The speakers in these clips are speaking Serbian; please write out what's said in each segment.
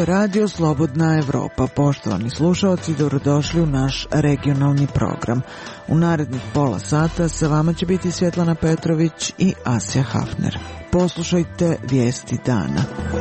Radio Slobodna Evropa. Poštovani slušalci, dobrodošli u naš regionalni program. U narednih pola sata sa vama će biti Svjetlana Petrović i Asja Hafner. Poslušajte vijesti dana.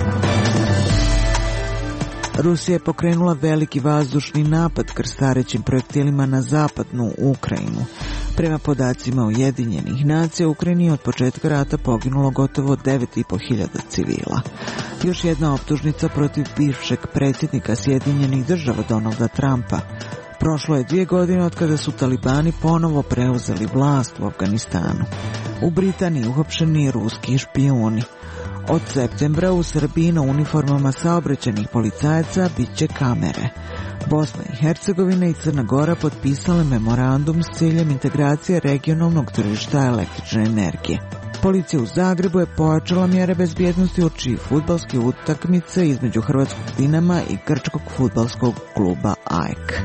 Rusija je pokrenula veliki vazdušni napad krstarećim projektilima na zapadnu Ukrajinu. Prema podacima Ujedinjenih nacija, u Ukrajini od početka rata poginulo gotovo 9.500 civila. Još jedna optužnica protiv bivšeg predsjednika Sjedinjenih država Donalda Trumpa. Prošlo je 2 godine od kada su talibani ponovo preuzeli vlast u Afganistanu. U Britaniji uhapšeni ruski špijuni. Od septembra u Srbiji na uniformama saobraćajnih policajaca bit će kamere. Bosna i Hercegovina i Crna Gora potpisale memorandum s ciljem integracije regionalnog tržišta električne energije. Policija u Zagrebu je pojačala mjere bezbjednosti uoči fudbalske utakmice između hrvatskog Dinama i grčkog fudbalskog kluba AEK.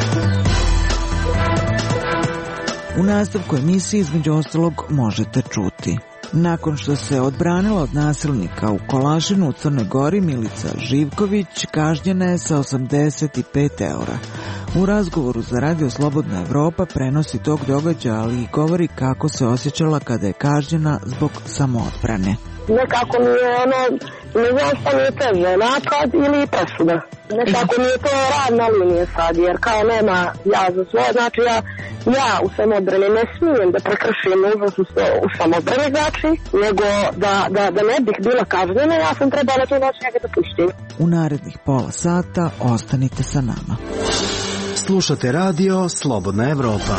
U nastavku emisije između ostalog možete čuti: nakon što se odbranila od nasilnika u Kolašinu u Crnoj Gori, Milica Živković kažnjena je sa 85 eura. U razgovoru za Radio Slobodna Evropa prenosi tog događaja, ali i govori kako se osjećala kada je kažnjena zbog samoodbrane. Nekako mi je ne znam šta mi je teže, napad ili presuda. Nekako mi je to rad na linije sad, jer kao nema ja za svoje, znači ja u samoodbrani ne smijem da prekršim nužnost u samoodbrani, znači, nego da ne bih bila kažnjena, ja sam trebala tu noć njega da puštim. U narednih pola sata ostanite sa nama. Slušate radio Slobodna Evropa.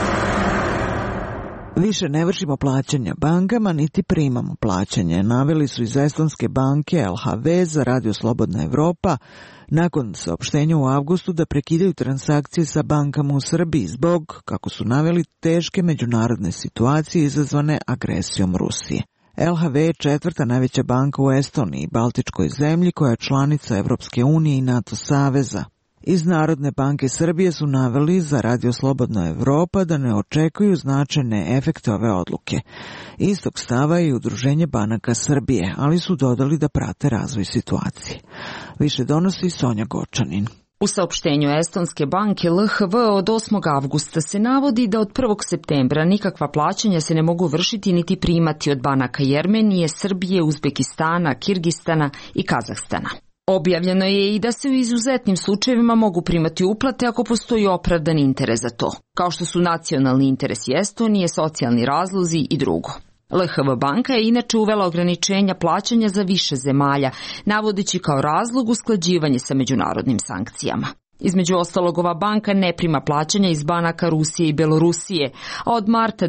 Više ne vršimo plaćanja bankama, niti primamo plaćanje, naveli su iz estonske banke LHV za Radio Slobodna Evropa nakon saopštenja u avgustu da prekidaju transakcije sa bankama u Srbiji zbog, kako su naveli, teške međunarodne situacije izazvane agresijom Rusije. LHV je 4. najveća banka u Estoniji, baltičkoj zemlji koja je članica Evropske unije i NATO saveza. Iz Narodne banke Srbije su naveli za Radio Slobodna Evropa da ne očekuju značajne efekte ove odluke. Istog stava je i Udruženje banaka Srbije, ali su dodali da prate razvoj situacije. Više donosi Sonja Gočanin. U saopštenju Estonske banke LHV od 8. avgusta se navodi da od 1. septembra nikakva plaćanja se ne mogu vršiti niti primati od banaka Jermenije, Srbije, Uzbekistana, Kirgistana i Kazahstana. Objavljeno je i da se u izuzetnim slučajevima mogu primati uplate ako postoji opravdan interes za to, kao što su nacionalni interesi Estonije, socijalni razlozi i drugo. LHV banka je inače uvela ograničenja plaćanja za više zemalja, navodeći kao razlog usklađivanje sa međunarodnim sankcijama. Između ostalog, ova banka ne prima plaćanja iz banaka Rusije i Belorusije, a od marta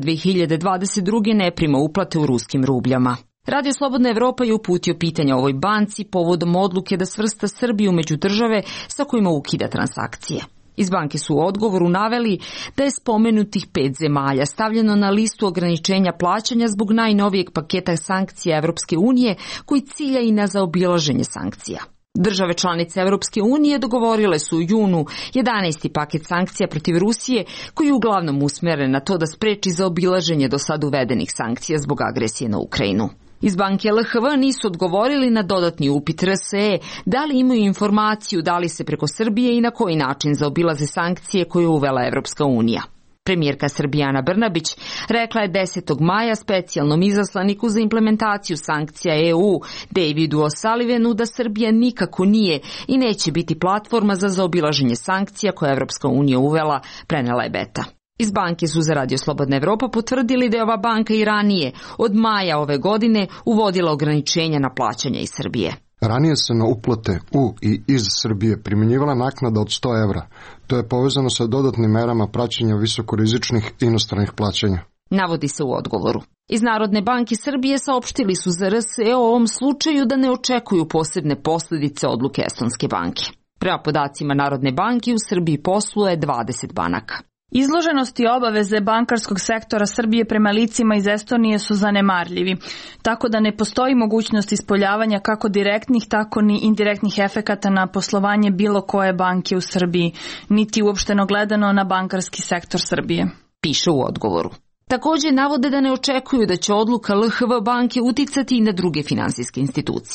2022. ne prima uplate u ruskim rubljama. Radio Slobodna Evropa je uputio pitanja ovoj banci povodom odluke da svrsta Srbiju među države sa kojima ukida transakcije. Iz banke su u odgovoru naveli da je spomenutih 5 zemalja stavljeno na listu ograničenja plaćanja zbog najnovijeg paketa sankcija Evropske unije koji cilja i na zaobilaženje sankcija. Države članice Evropske unije dogovorile su u junu 11. paket sankcija protiv Rusije koji je uglavnom usmjeren na to da spreči zaobilaženje do sad uvedenih sankcija zbog agresije na Ukrajinu. Iz banke LHV nisu odgovorili na dodatni upit RSE da li imaju informaciju da li se preko Srbije i na koji način zaobilaze sankcije koje je uvela Evropska unija. Premijerka Srbije Ana Brnabić rekla je 10. maja specijalnom izaslaniku za implementaciju sankcija EU Davidu O'Sullivanu da Srbija nikako nije i neće biti platforma za zaobilaženje sankcija koje je Evropska unija uvela, prenela je Beta. Iz banke su za Radio Slobodna Evropa potvrdili da je ova banka i ranije, od maja ove godine, uvodila ograničenja na plaćanja iz Srbije. Ranije se na uplate u i iz Srbije primjenjivala naknada od 100 evra. To je povezano sa dodatnim merama praćenja visokorizičnih inostranih plaćanja. Navodi se u odgovoru. Iz Narodne banke Srbije saopštili su za RSE o ovom slučaju da ne očekuju posebne posljedice odluke Estonske banke. Prema podacima Narodne banke u Srbiji posluje 20 banaka. Izloženost i obaveze bankarskog sektora Srbije prema licima iz Estonije su zanemarljivi, tako da ne postoji mogućnost ispoljavanja kako direktnih, tako ni indirektnih efekata na poslovanje bilo koje banke u Srbiji, niti uopšteno gledano na bankarski sektor Srbije, piše u odgovoru. Također navode da ne očekuju da će odluka LHV banke uticati i na druge finansijske institucije.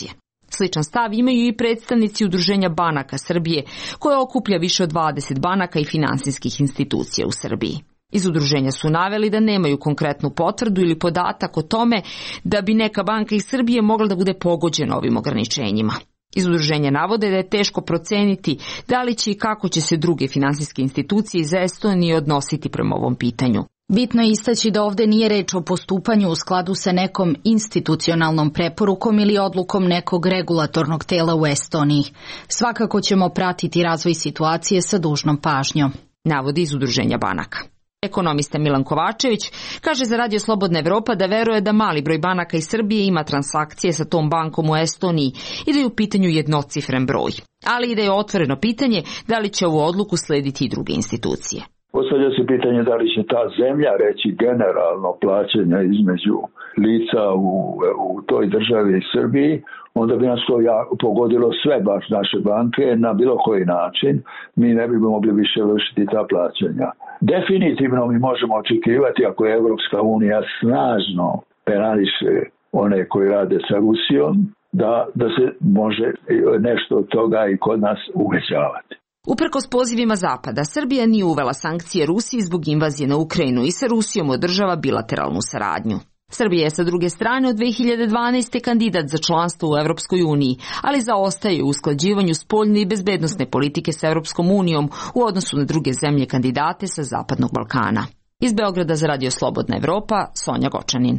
Sličan stav imaju i predstavnici Udruženja banaka Srbije, koje okuplja više od 20 banaka i finansijskih institucija u Srbiji. Iz udruženja su naveli da nemaju konkretnu potvrdu ili podatak o tome da bi neka banka iz Srbije mogla da bude pogođena ovim ograničenjima. Iz udruženja navode da je teško proceniti da li će i kako će se druge finansijske institucije iz Estonije odnositi prema ovom pitanju. Bitno je istaći da ovde nije reč o postupanju u skladu sa nekom institucionalnom preporukom ili odlukom nekog regulatornog tela u Estoniji. Svakako ćemo pratiti razvoj situacije sa dužnom pažnjom, navodi iz udruženja banaka. Ekonomista Milan Kovačević kaže za Radio Slobodna Evropa da veruje da mali broj banaka iz Srbije ima transakcije sa tom bankom u Estoniji i da je u pitanju jednocifren broj, ali i da je otvoreno pitanje da li će ovu odluku slediti i druge institucije. Postavlja se pitanje da li će ta zemlja reći generalno plaćanja između lica u toj državi i Srbiji, onda bi nas to pogodilo sve baš naše banke na bilo koji način. Mi ne bi mogli više vršiti ta plaćanja. Definitivno mi možemo očekivati, ako je Evropska unija snažno penališe one koji rade sa Rusijom, da se može nešto od toga i kod nas uvećavati. Uprkos pozivima Zapada, Srbija nije uvela sankcije Rusiji zbog invazije na Ukrajinu i sa Rusijom održava bilateralnu saradnju. Srbija je sa druge strane od 2012. kandidat za članstvo u Evropskoj uniji, ali zaostaje u usklađivanju spoljne i bezbednosne politike sa Evropskom unijom u odnosu na druge zemlje kandidate sa Zapadnog Balkana. Iz Beograda za Radio Slobodna Evropa, Sonja Gočanin.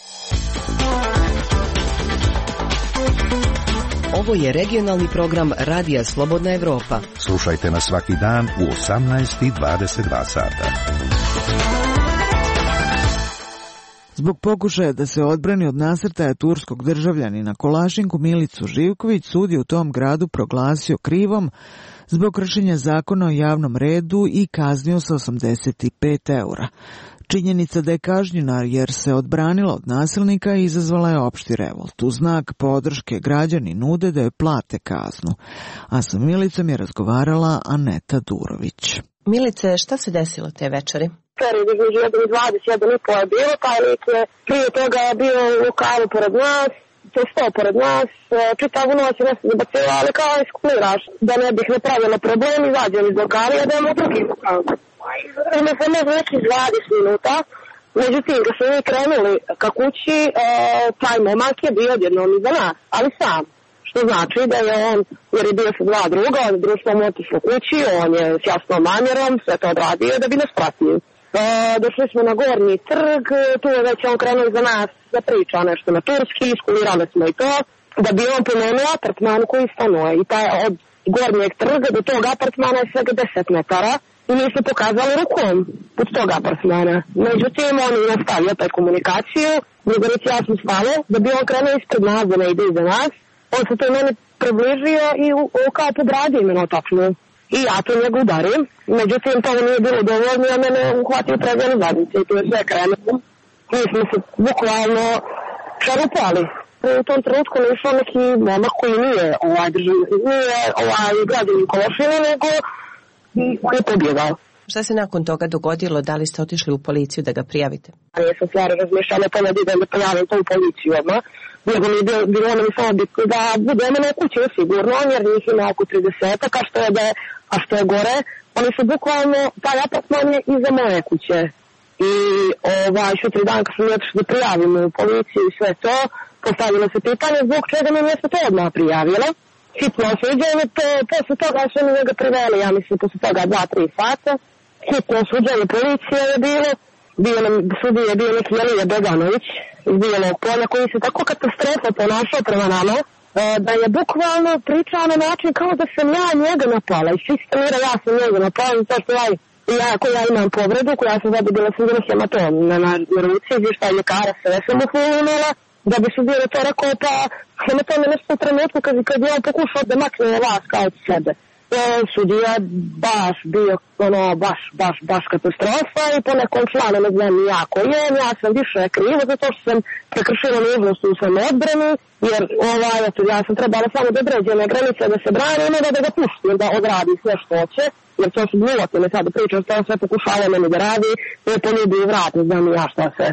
Ovo je regionalni program Radija Slobodna Evropa. Slušajte nas svaki dan u 18:22 sata. Zbog pokušaja da se odbrani od nasrtaja turskog državljanina Kolašinku, Milicu Živković sud je u tom gradu proglasio krivom zbog kršenja zakona o javnom redu i kaznio sa 85 eura. Činjenica da je kažnjena jer se odbranila od nasilnika izazvala je opšti revolt. U znak podrške građani nude da joj plate kaznu. A sa Milicom je razgovarala Aneta Durović. Milice, šta se desilo te večeri? Period između 1 i 21,5 je bilo, taj lik je prije toga bio u lokalu pored nas, to je stao pored nas, čitavu noć je nas zabacila, ali kao iskuliraš, da ne bih napravila problem, izađem iz lokala i idemo u drugi lokal. Ima se možda nekih 20 minuta, međutim, kad smo mi krenuli ka kući, taj momak je bio odjednom iza nas, ali sam. Što znači da je on, jer je bio sa dva druga, on je društvom otišao kući, on je s jasnom namjerom sve to odradio da bi nas pratio. Došli smo na Gornji trg, tu je već on krenuo za nas da priča nešto na turski, iskulirali smo i to, da bi on pomenuo apartman koji stanuje. I taj od Gornjeg trga do tog apartmana je svega 10 metara i mi smo pokazali rukom pod tog apartmana. Međutim, on je nastavio opet komunikaciju, Drugarić i ja smo stale, da bi on krenuo ispred nas, da ne ide iza nas. On se to meni približio i kao pogradio imeno tačno. I ja to njega udarim. Međutim, to nije bilo dovoljno, a mene uhvatio predjenu zadnice i tu je sve krenuo. Mi smo se bukvalno šarupali. U tom trenutku ne išao neki momak koji nije građanin Kološina, nego on je pobjegao. Šta se nakon toga dogodilo? Da li ste otišli u policiju da ga prijavite? Ja sam stvari razmišljala pa da idem da prijavim to u policiju odmah. Nego mi je bilo mi samo bitno da budemo na kući sigurno, jer njih ima oko 30, a što je gore, oni su bukvalno, taj apartman je iza moje kuće. I šutri dan kad sam otišla da prijavim u policiju i sve to, postavilo se pitanje zbog čega mi mjesto to odmah prijavila. Hitno suđenje, posle toga su mi njega priveli, ja mislim, posle toga 2-3 sata. Hitno suđenje policije je bilo, sudije je bio neki Jelija Beganović iz Bijelog polja koji se tako katastrofa ponašao prema nama, da je bukvalno pričao na način kao da sam ja njega napala i svi stanira ja sam njega napala zato što ja imam povredu koja sam zadobila sam bilo hematom na ruci, gdje šta je ljekara sve sam uhulunila, da bi sudije to rekao pa hematom je nešto u trenutku kad je on pokušao da makne vas kao od sebe. Sudija baš bio baš katastrofa i po nekom članu ne znam jako je, ja sam više krivo zato što sam prekršila nužnost u svom odbrani, jer ja sam trebala samo da određene granice da se brani i ne da ga pustim da odradi sve što hoće, jer to su gluvatine sada pričam što on sve pokušava meni da radi, ne poljubi vrat, ne znam ja šta se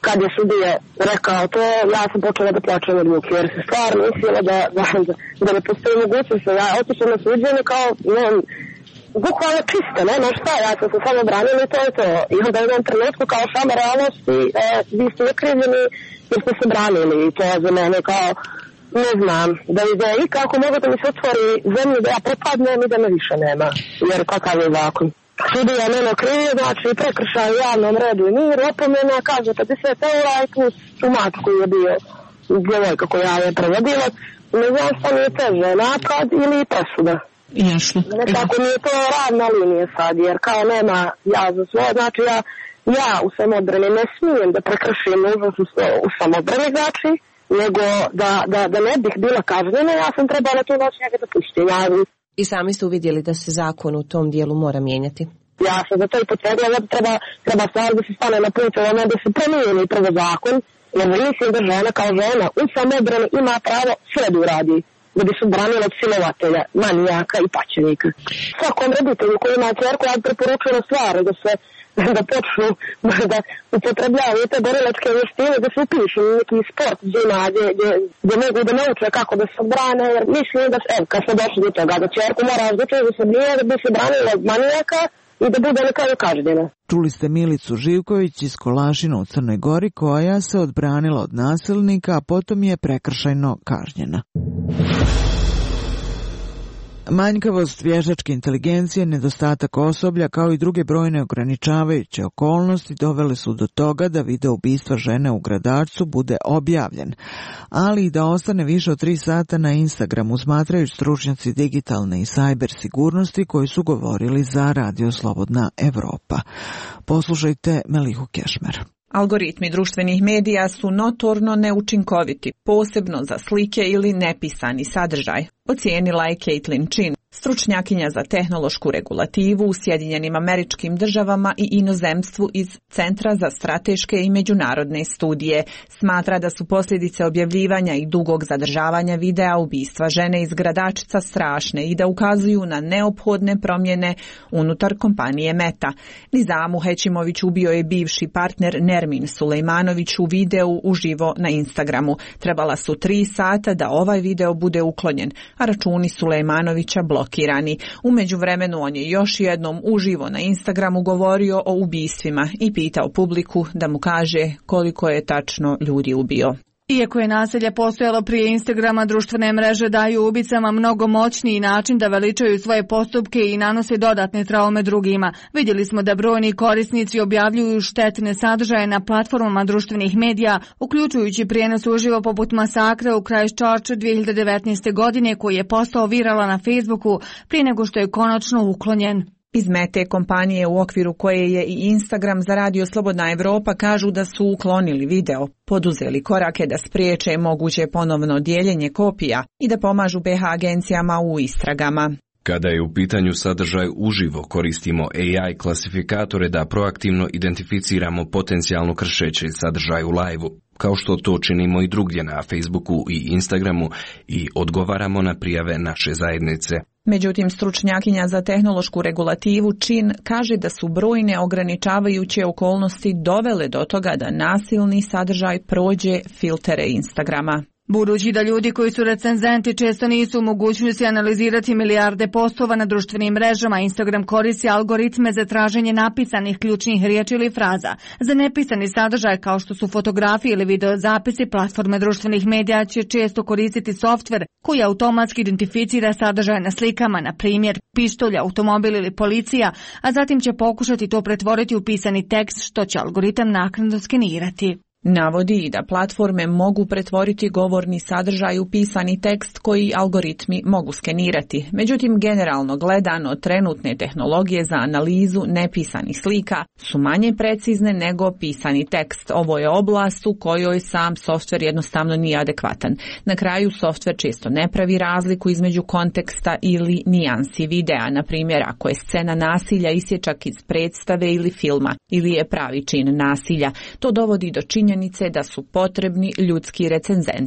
kad je sudija rekao to, ja sam počela da plačem od muke, jer se stvarno mislila da ne postoji mogućnost. Ja otišla na suđenje kao, bukvalno čiste, nema šta, ja sam se samo branila i to je to. I onda u jednom trenutku kao sama realnosti, vi ste okrivljeni jer ste se branili i to za mene kao, ne znam, da i kako mogu da mi se otvori zemlju da ja propadnem i da me više nema, jer kakav je zakon. Sudija mene okrivio, znači prekršaj u javnom redu i miru, opomena, kaže 50 eura i plus tumač koji je bio djevojka koja je prevodilac. Ne znam šta mi je teže, napad ili presuda. Jasno. Nekako mi je to ravna linija sad, jer kao nema ja za svoje, znači ja u samoobrani ne smijem da prekršim nužnost u samoobrani, znači, nego da ne bih bila kažnjena, ja sam trebala tu noć njega da pustim. I sami ste uvidjeli da se zakon u tom dijelu mora mijenjati? Ja sam za to i potrebila da treba stvar da se stane na put, ono da se promijeni prvo zakon, jer mislim da žena kao žena u samoobrani ima pravo sve da uradi, da bi se branila od silovatelja, manijaka i paćenika. Svakom roditelju koji ima čerku, ja preporučujem stvari da počnu da upotrebljavaju te borilačke vještine, da se upišu neki sport gdje mogu da nauče kako da se odbrane, jer mislim da kad smo došli do toga, da čerku mora različiti da se brine, da bi se branila od manijaka i da bude nekako kažnjena. Čuli ste Milicu Živković iz Kolašina u Crnoj Gori koja se odbranila od nasilnika, a potom je prekršajno kažnjena. Manjkavost vještačke inteligencije, nedostatak osoblja kao i druge brojne ograničavajuće okolnosti dovele su do toga da video ubistva žene u Gradačcu bude objavljen, ali i da ostane više od 3 sata na Instagramu, smatraju stručnjaci digitalne i sajber sigurnosti koji su govorili za Radio Slobodna Evropa. Poslušajte Melihu Kešmer. Algoritmi društvenih medija su notorno neučinkoviti, posebno za slike ili nepisani sadržaj, ocijenila je Caitlin Chin, stručnjakinja za tehnološku regulativu u Sjedinjenim Američkim Državama i inozemstvu iz Centra za strateške i međunarodne studije. Smatra da su posljedice objavljivanja i dugog zadržavanja videa ubistva žene iz Gradačca strašne i da ukazuju na neophodne promjene unutar kompanije Meta. Nizamu Hećimović ubio je bivši partner Nermin Sulejmanović u videu uživo na Instagramu. Trebala su 3 sata da ovaj video bude uklonjen, a računi Sulejmanovića blokirani. U međuvremenu on je još jednom uživo na Instagramu govorio o ubistvima i pitao publiku da mu kaže koliko je tačno ljudi ubio. Iako je nasilje postojalo prije Instagrama, društvene mreže daju ubicama mnogo moćniji način da veličaju svoje postupke i nanose dodatne traume drugima. Vidjeli smo da brojni korisnici objavljuju štetne sadržaje na platformama društvenih medija, uključujući prijenos uživo poput masakra u Christchurchu 2019. godine koji je postao viralan na Facebooku prije nego što je konačno uklonjen. Iz Mete kompanije u okviru koje je i Instagram za Radio Slobodna Evropa kažu da su uklonili video, poduzeli korake da spriječe moguće ponovno dijeljenje kopija i da pomažu BH agencijama u istragama. Kada je u pitanju sadržaj uživo, koristimo AI klasifikatore da proaktivno identificiramo potencijalno kršeći sadržaj u live-u, kao što to činimo i drugdje na Facebooku i Instagramu i odgovaramo na prijave naše zajednice. Međutim, stručnjakinja za tehnološku regulativu Chin kaže da su brojne ograničavajuće okolnosti dovele do toga da nasilni sadržaj prođe filtere Instagrama. Budući da ljudi koji su recenzenti često nisu u mogućnosti analizirati milijarde postova na društvenim mrežama, Instagram koristi algoritme za traženje napisanih ključnih riječi ili fraza. Za nepisani sadržaj kao što su fotografije ili videozapisi, platforme društvenih medija će često koristiti softver koji automatski identificira sadržaj na slikama, na primjer pištolj, automobil ili policija, a zatim će pokušati to pretvoriti u pisani tekst što će algoritam naknadno skenirati. Navodi i da platforme mogu pretvoriti govorni sadržaj u pisani tekst koji algoritmi mogu skenirati. Međutim, generalno gledano, trenutne tehnologije za analizu nepisanih slika su manje precizne nego pisani tekst. Ovo je oblast u kojoj sam softver jednostavno nije adekvatan. Na kraju, softver često ne pravi razliku između konteksta ili nijansi videa. Na primjer, ako je scena nasilja isječak iz predstave ili filma ili je pravi čin nasilja, to dovodi do činjenice da su potrebni ljudski recenzenti.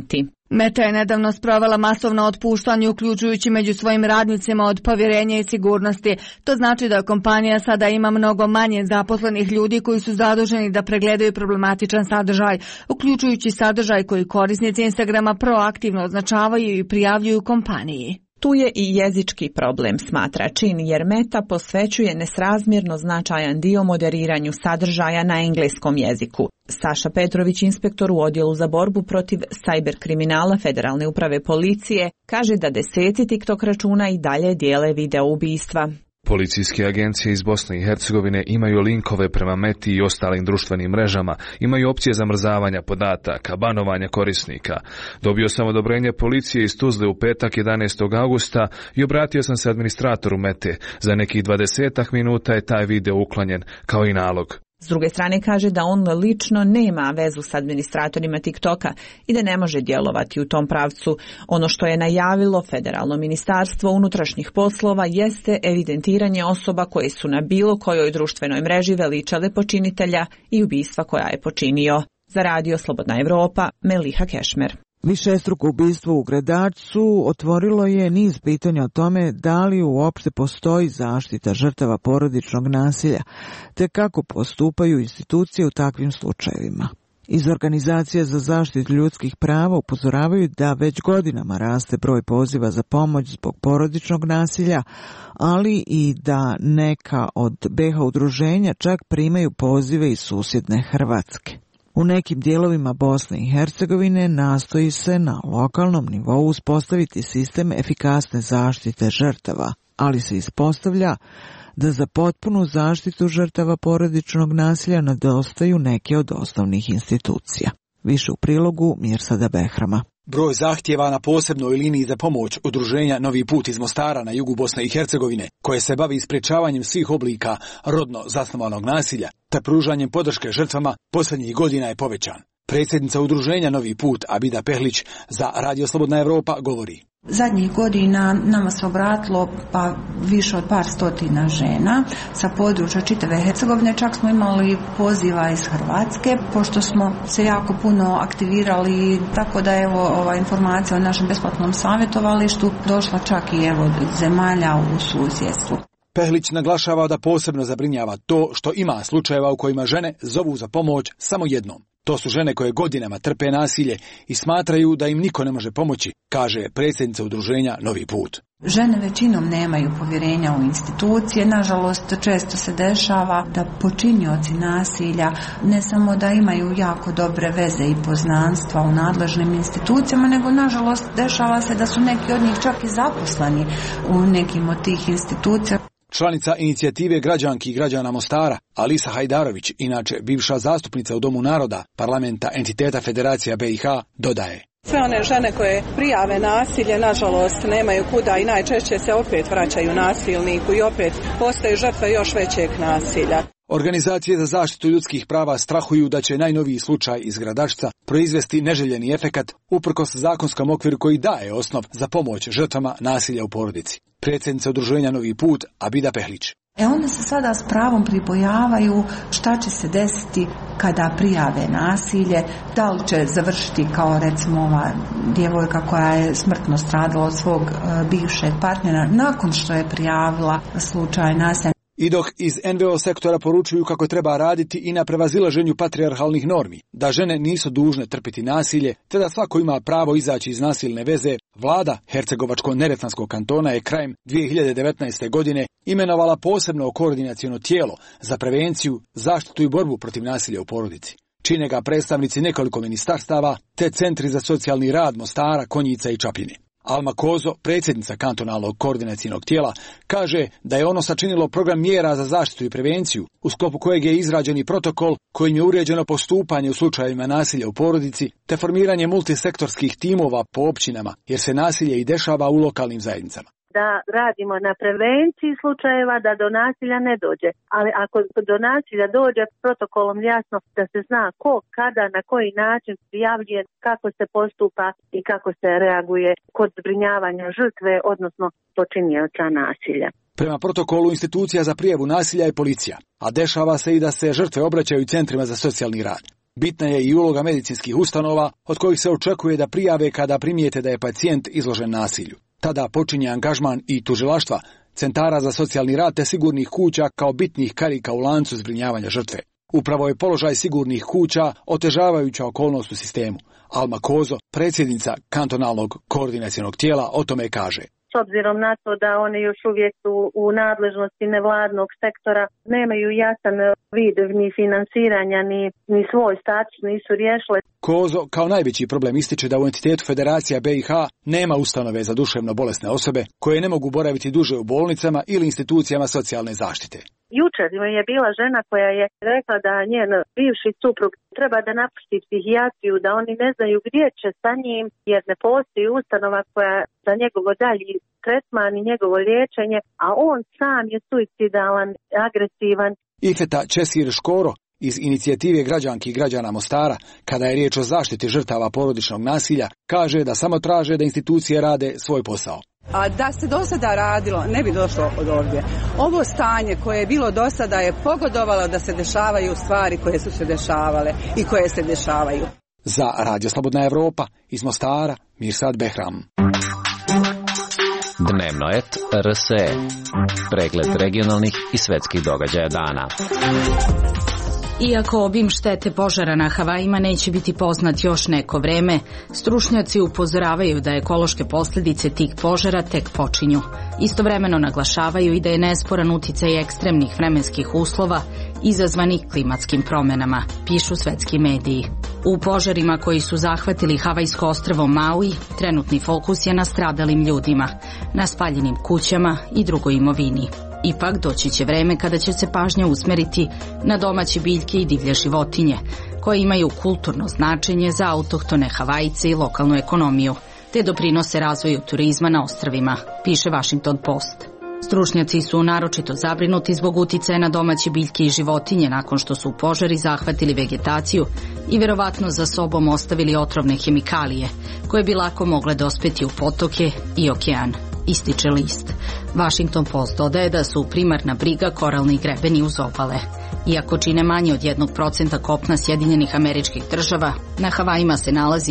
Meta je nedavno sprovela masovno otpuštanje, uključujući među svojim radnicima od povjerenja i sigurnosti. To znači da kompanija sada ima mnogo manje zaposlenih ljudi koji su zaduženi da pregledaju problematičan sadržaj, uključujući sadržaj koji korisnici Instagrama proaktivno označavaju i prijavljuju kompaniji. Tu je i jezički problem, smatra Chin, jer Meta posvećuje nesrazmjerno značajan dio moderiranju sadržaja na engleskom jeziku. Saša Petrović, inspektor u odjelu za borbu protiv sajber kriminala Federalne uprave policije, kaže da deseci TikTok računa i dalje dijele video ubistva. Policijske agencije iz Bosne i Hercegovine imaju linkove prema Meti i ostalim društvenim mrežama, imaju opcije zamrzavanja podataka, banovanja korisnika. Dobio sam odobrenje policije iz Tuzle u petak 11. augusta i obratio sam se administratoru Mete. Za nekih 20 minuta je taj video uklonjen, kao i nalog. S druge strane kaže da on lično nema vezu s administratorima TikToka i da ne može djelovati u tom pravcu. Ono što je najavilo Federalno ministarstvo unutrašnjih poslova jeste evidentiranje osoba koje su na bilo kojoj društvenoj mreži veličale počinitelja i ubistva koja je počinio. Za Radio Slobodna Evropa, Meliha Kešmer. Višestruko ubistvo u Gredačcu otvorilo je niz pitanja o tome da li uopšte postoji zaštita žrtava porodičnog nasilja, te kako postupaju institucije u takvim slučajevima. Iz Organizacije za zaštitu ljudskih prava upozoravaju da već godinama raste broj poziva za pomoć zbog porodičnog nasilja, ali i da neka od BiH udruženja čak primaju pozive iz susjedne Hrvatske. U nekim dijelovima Bosne i Hercegovine nastoji se na lokalnom nivou uspostaviti sistem efikasne zaštite žrtava, ali se ispostavlja da za potpunu zaštitu žrtava porodičnog nasilja nedostaju neke od osnovnih institucija. Više u prilogu Mirsada Behrama. Broj zahtjeva na posebnoj liniji za pomoć udruženja Novi put iz Mostara na jugu Bosne i Hercegovine, koje se bavi sprječavanjem svih oblika rodno zasnovanog nasilja te pružanjem podrške žrtvama, posljednjih godina je povećan. Predsjednica udruženja Novi put Abida Pehlić za Radio Slobodna Evropa govori. Zadnjih godina nama se obratilo više od par stotina žena sa područja čitave Hercegovine, čak smo imali poziva iz Hrvatske, pošto smo se jako puno aktivirali, tako da ova informacija o našem besplatnom savjetovalištu došla čak i iz zemalja u susjedstvu. Pehlić naglašava da posebno zabrinjava to što ima slučajeva u kojima žene zovu za pomoć samo jednom. To su žene koje godinama trpe nasilje i smatraju da im niko ne može pomoći, kaže predsjednica udruženja Novi put. Žene većinom nemaju povjerenja u institucije, nažalost često se dešava da počinioci nasilja ne samo da imaju jako dobre veze i poznanstva u nadležnim institucijama, nego nažalost dešava se da su neki od njih čak i zaposleni u nekim od tih institucija. Članica inicijative građanki i građana Mostara, Alisa Hajdarović, inače bivša zastupnica u Domu naroda, parlamenta entiteta Federacija BiH, dodaje. Sve one žene koje prijave nasilje, nažalost, nemaju kuda i najčešće se opet vraćaju nasilniku i opet postaju žrtve još većeg nasilja. Organizacije za zaštitu ljudskih prava strahuju da će najnoviji slučaj iz Gradačca proizvesti neželjeni efekat uprkos zakonskom okviru koji daje osnov za pomoć žrtvama nasilja u porodici. Predsjednica udruženja Novi put Abida Pehlić. One se sada s pravom pribojavaju šta će se desiti kada prijave nasilje, da li će završiti kao recimo ova djevojka koja je smrtno stradala od svog bivšeg partnera nakon što je prijavila slučaj nasilja. I dok iz NVO sektora poručuju kako treba raditi i na prevazilaženju patrijarhalnih normi, da žene nisu dužne trpiti nasilje, te da svako ima pravo izaći iz nasilne veze, vlada Hercegovačko-Neretvanskog kantona je krajem 2019. godine imenovala posebno koordinaciono tijelo za prevenciju, zaštitu i borbu protiv nasilja u porodici. Čine ga predstavnici nekoliko ministarstava te centri za socijalni rad Mostara, Konjica i Čapljine. Alma Kozo, predsjednica kantonalnog koordinacijnog tijela, kaže da je ono sačinilo program mjera za zaštitu i prevenciju, u sklopu kojeg je izrađen i protokol kojim je uređeno postupanje u slučajevima nasilja u porodici, te formiranje multisektorskih timova po općinama, jer se nasilje i dešava u lokalnim zajednicama. Da radimo na prevenciji slučajeva da do nasilja ne dođe. Ali ako do nasilja dođe, protokolom jasno da se zna ko, kada, na koji način prijavljuje, kako se postupa i kako se reaguje kod zbrinjavanja žrtve, odnosno počinioca nasilja. Prema protokolu institucija za prijavu nasilja je policija, a dešava se i da se žrtve obraćaju centrima za socijalni rad. Bitna je i uloga medicinskih ustanova od kojih se očekuje da prijave kada primijete da je pacijent izložen nasilju. Tada počinje angažman i tužilaštva, centara za socijalni rad te sigurnih kuća kao bitnih karika u lancu zbrinjavanja žrtve. Upravo je položaj sigurnih kuća otežavajuća okolnost u sistemu. Alma Kozo, predsjednica kantonalnog koordinacionog tijela, o tome kaže. S obzirom na to da oni još uvijek su u nadležnosti nevladnog sektora, nemaju jasan vid ni finansiranja, ni svoj status nisu riješile. Kozo kao najveći problem ističe da u entitetu Federacija BiH nema ustanove za duševno bolesne osobe koje ne mogu boraviti duže u bolnicama ili institucijama socijalne zaštite. Jučer je bila žena koja je rekla da njen bivši suprug treba da napusti psihijatriju, da oni ne znaju gdje će sa njim jer ne postoji ustanova koja za njegovo dalji tretman i njegovo liječenje, a on sam je suicidalan, agresivan. Ifeta Česir Škoro iz inicijative građanki i građana Mostara, kada je riječ o zaštiti žrtava porodičnog nasilja, kaže da samo traže da institucije rade svoj posao. A da se do sada radilo, ne bi došlo od ovdje. Ovo stanje koje je bilo do sada je pogodovalo da se dešavaju stvari koje su se dešavale i koje se dešavaju. Za Radio Slobodna Evropa iz Mostara, Mirsad Behram. Dnevnoet RSE. Pregled regionalnih i svetskih događaja dana. Iako obim štete požara na Havajima neće biti poznat još neko vreme, stručnjaci upozoravaju da ekološke posljedice tih požara tek počinju. Istovremeno naglašavaju i da je nesporan uticaj ekstremnih vremenskih uslova izazvanih klimatskim promjenama, pišu svetski mediji. U požarima koji su zahvatili Havajsko ostrvo Maui, trenutni fokus je na stradalim ljudima, na spaljenim kućama i drugoj imovini. Ipak doći će vreme kada će se pažnja usmeriti na domaće biljke i divlje životinje, koje imaju kulturno značenje za autohtone Havajce i lokalnu ekonomiju, te doprinose razvoju turizma na ostrvima, piše Washington Post. Stručnjaci su naročito zabrinuti zbog uticaja na domaće biljke i životinje nakon što su požari zahvatili vegetaciju i vjerovatno za sobom ostavili otrovne hemikalije, koje bi lako mogle dospeti u potoke i okean, ističe list. Washington Post dodaje da su primarna briga koralni grebeni uz obale. Iako čine manje od 1% kopna Sjedinjenih Američkih Država, na Havajima se nalazi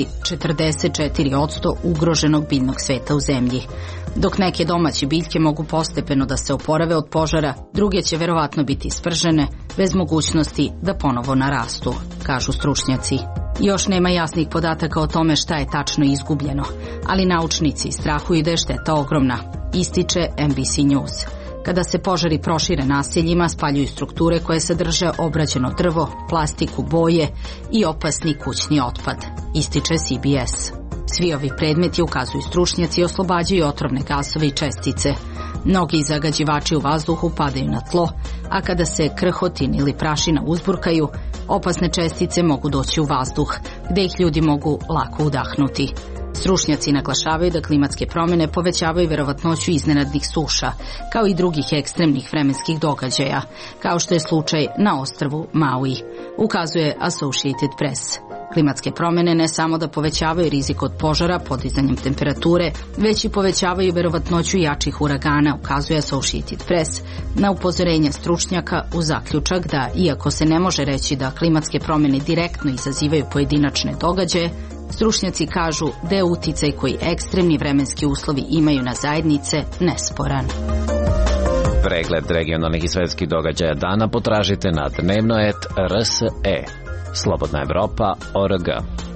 44% ugroženog biljnog sveta u zemlji. Dok neke domaće biljke mogu postepeno da se oporave od požara, druge će verovatno biti spržene, bez mogućnosti da ponovo narastu, kažu stručnjaci. Još nema jasnih podataka o tome šta je tačno izgubljeno, ali naučnici strahuju da je šteta ogromna, ističe NBC News. Kada se požari prošire naseljima, spaljuju strukture koje sadrže obrađeno drvo, plastiku, boje i opasni kućni otpad, ističe CBS. Svi ovi predmeti, ukazuju stručnjaci, oslobađaju otrovne gasove i čestice. Mnogi zagađivači u vazduhu padaju na tlo, a kada se krhotin ili prašina uzburkaju, opasne čestice mogu doći u vazduh, gdje ih ljudi mogu lako udahnuti. Stručnjaci naglašavaju da klimatske promjene povećavaju vjerovatnoću iznenadnih suša, kao i drugih ekstremnih vremenskih događaja, kao što je slučaj na ostrvu Maui, ukazuje Associated Press. Klimatske promjene ne samo da povećavaju rizik od požara podizanjem temperature, već i povećavaju vjerovatnoću jačih uragana, ukazuje Associated Press, na upozorenje stručnjaka u zaključak da, iako se ne može reći da klimatske promjene direktno izazivaju pojedinačne događaje, stručnjaci kažu da je uticaj koji ekstremni vremenski uslovi imaju na zajednice nesporan. Pregled regionalnih i svetskih događaja dana potražite na Dnevnoet RSE. Slobodna Evropa.org.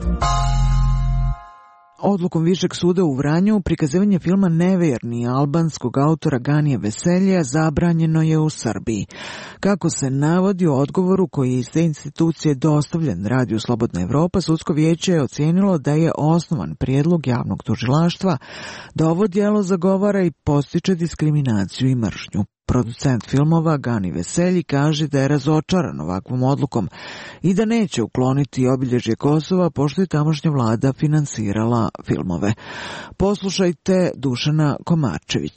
Odlukom Višeg suda u Vranju prikazivanje filma Nevjerni albanskog autora Ganije Veselija zabranjeno je u Srbiji. Kako se navodi u odgovoru koji je iz te institucije dostavljen Radiju Slobodna Evropa, sudsko vijeće je ocijenilo da je osnovan prijedlog javnog tužilaštva da ovo djelo zagovara i postiče diskriminaciju i mržnju. Producent filmova Gani Veselji kaže da je razočaran ovakvom odlukom i da neće ukloniti obilježje Kosova pošto je tamošnja vlada finansirala filmove. Poslušajte Dušana Komarčevića.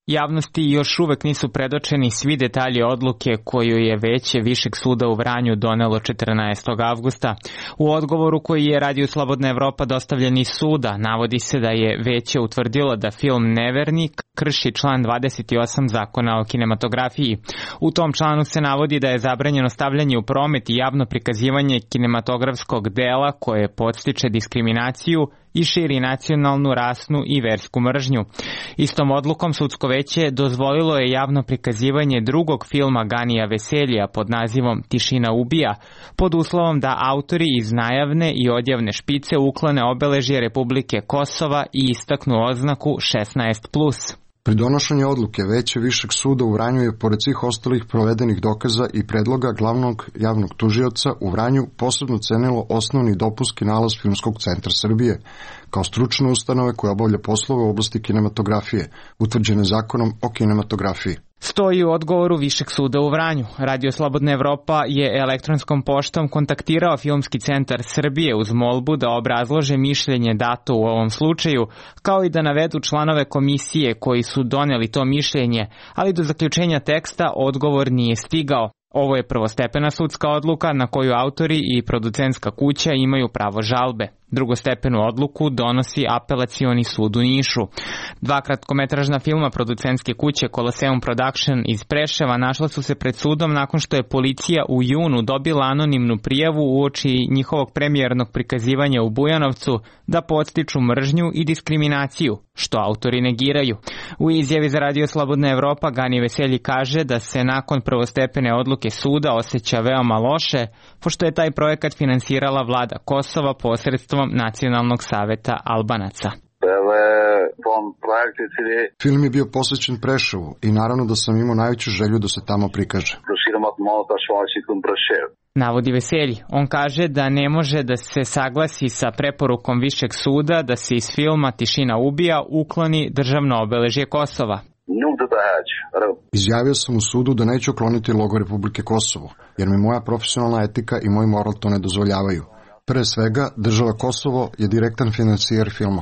Javnosti još uvek nisu predočeni svi detalji odluke koju je Veće Višeg suda u Vranju donelo 14. avgusta. U odgovoru koji je Radio Slobodna Evropa dostavljen iz suda, navodi se da je Veće utvrdilo da film Nevernik krši član 28 Zakona o kinematografiji. U tom članu se navodi da je zabranjeno stavljanje u promet i javno prikazivanje kinematografskog dela koje podstiče diskriminaciju i širi nacionalnu, rasnu i versku mržnju. Istom odlukom sudsko veće dozvolilo je javno prikazivanje drugog filma Ganija Veselija pod nazivom Tišina ubija, pod uslovom da autori iz najavne i odjavne špice uklone obeležje Republike Kosova i istaknu oznaku 16+. Pri donošenju odluke Veće Višeg suda u Vranju je, pored svih ostalih provedenih dokaza i predloga glavnog javnog tužioca u Vranju, posebno cenilo osnovni dopunski nalaz Filmskog centra Srbije, kao stručne ustanove koje obavlja poslove u oblasti kinematografije, utvrđene Zakonom o kinematografiji. Stoji u odgovoru Višeg suda u Vranju. Radio Slobodna Evropa je elektronskom poštom kontaktirao Filmski centar Srbije uz molbu da obrazlože mišljenje dato u ovom slučaju, kao i da navedu članove komisije koji su doneli to mišljenje, ali do zaključenja teksta odgovor nije stigao. Ovo je prvostepena sudska odluka na koju autori i producentska kuća imaju pravo žalbe. Drugostepenu odluku donosi Apelacioni sud u Nišu. Dva kratkometražna filma producentske kuće Colosseum Production iz Preševa našla su se pred sudom nakon što je policija u junu dobila anonimnu prijavu uoči njihovog premijernog prikazivanja u Bujanovcu da podstiču mržnju i diskriminaciju, što autori negiraju. U izjavi za Radio Slobodna Evropa Gani Veselji kaže da se nakon prvostepene odluke suda osjeća veoma loše, pošto je taj projekat finansirala vlada Kosova posredstvom Nacionalnog saveta Albanaca. Film je bio posvećen Preševu i naravno da sam imao najveću želju da se tamo prikaže. Navodi Veselji. On kaže da ne može da se saglasi sa preporukom Višeg suda da se iz filma Tišina ubija ukloni državno obeležje Kosova. Izjavio sam u sudu da neću ukloniti logo Republike Kosovo, jer mi moja profesionalna etika i moj moral to ne dozvoljavaju. Pre svega, država Kosovo je direktan financijer filma.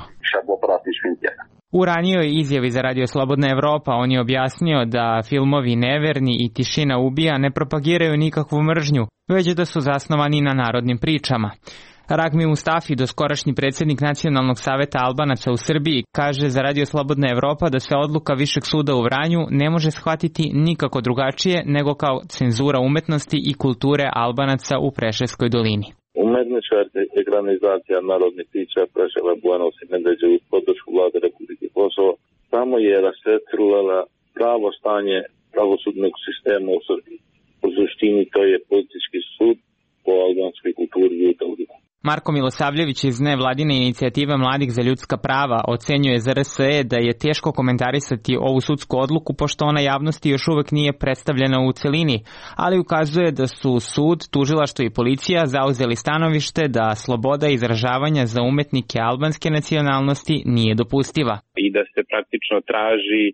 U ranijoj izjavi za Radio Slobodna Evropa on je objasnio da filmovi Neverni i Tišina ubija ne propagiraju nikakvu mržnju, već da su zasnovani na narodnim pričama. Ragmi Mustafi, doskorašnji predsjednik Nacionalnog saveta Albanaca u Srbiji, kaže za Radio Slobodna Evropa da se odluka Višeg suda u Vranju ne može shvatiti nikako drugačije nego kao cenzura umetnosti i kulture Albanaca u Preševskoj dolini. Umetnička ekranizacija narodnih priča Preševa, Bujanovca i Medveđe uz podršku vlade Republike Kosovo samo je rasvetlila pravo stanje pravosudnog sistema u Srbiji. U suštini to je politički sud po albanskoj kulturi i utakmici. Marko Milosavljević iz nevladine inicijative Mladih za ljudska prava ocenjuje za RSE da je teško komentarisati ovu sudsku odluku pošto ona javnosti još uvek nije predstavljena u celini, ali ukazuje da su sud, tužilaštvo i policija zauzeli stanovište da sloboda izražavanja za umetnike albanske nacionalnosti nije dopustiva. I da se praktično traži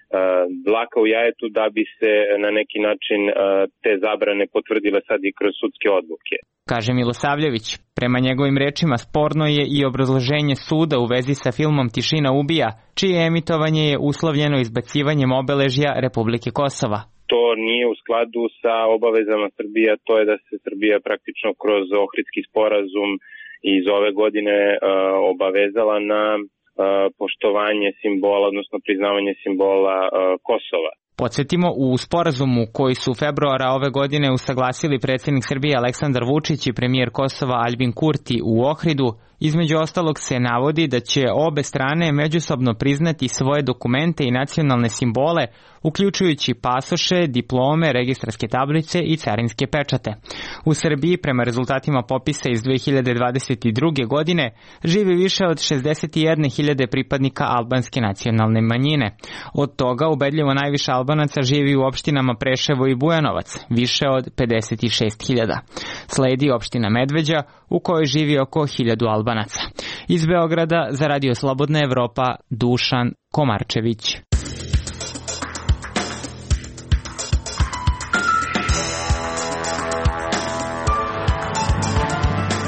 dlaka u jajetu da bi se na neki način te zabrane potvrdile sad i kroz sudske odluke. Kaže Milosavljević. Prema njegovim rečima sporno je i obrazloženje suda u vezi sa filmom Tišina ubija, čije emitovanje je uslovljeno izbacivanjem obeležja Republike Kosova. To nije u skladu sa obavezama Srbije, to je da se Srbija praktično kroz Ohridski sporazum iz ove godine obavezala na poštovanje simbola, odnosno priznavanje simbola Kosova. Podsjetimo, u sporazumu koji su februara ove godine usaglasili predsjednik Srbije Aleksandar Vučić i premijer Kosova Aljbin Kurti u Ohridu, između ostalog se navodi da će obe strane međusobno priznati svoje dokumente i nacionalne simbole, uključujući pasoše, diplome, registarske tablice i carinske pečate. U Srbiji, prema rezultatima popisa iz 2022. godine, živi više od 61.000 pripadnika albanske nacionalne manjine. Od toga ubedljivo najviše Albanaca živi u opštinama Preševo i Bujanovac, više od 56.000. Sledi opština Medveđa, u kojoj živi oko 1.000 Albanaca. Iz Beograda za Radio Slobodna Evropa, Dušan Komarčević.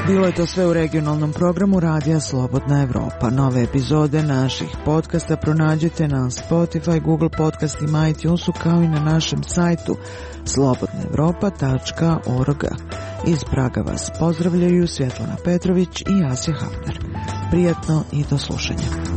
Bilo je to sve u regionalnom programu Radija Slobodna Evropa. Nove epizode naših podcasta pronađite na Spotify, Google podcastima, iTunesu, kao i na našem sajtu slobodnaevropa.org. Iz Praga vas pozdravljaju Svjetlana Petrović i Asja Hafner. Prijatno i do slušanja.